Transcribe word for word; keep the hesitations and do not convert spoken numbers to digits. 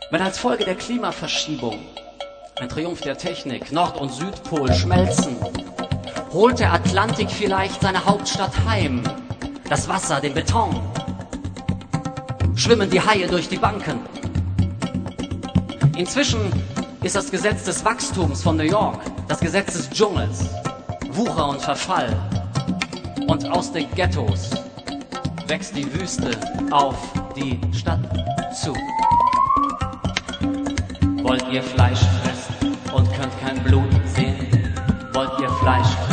Wenn als Folge der Klimaverschiebung, ein Triumph der Technik, Nord- und Südpol schmelzen, holt der Atlantik vielleicht seine Hauptstadt heim, das Wasser, den Beton, schwimmen die Haie durch die Banken. Inzwischen ist das Gesetz des Wachstums von New York das Gesetz des Dschungels, Wucher und Verfall. Und aus den Ghettos wächst die Wüste auf die Stadt zu. Wollt ihr Fleisch fressen und könnt kein Blut sehen? Wollt ihr Fleisch fressen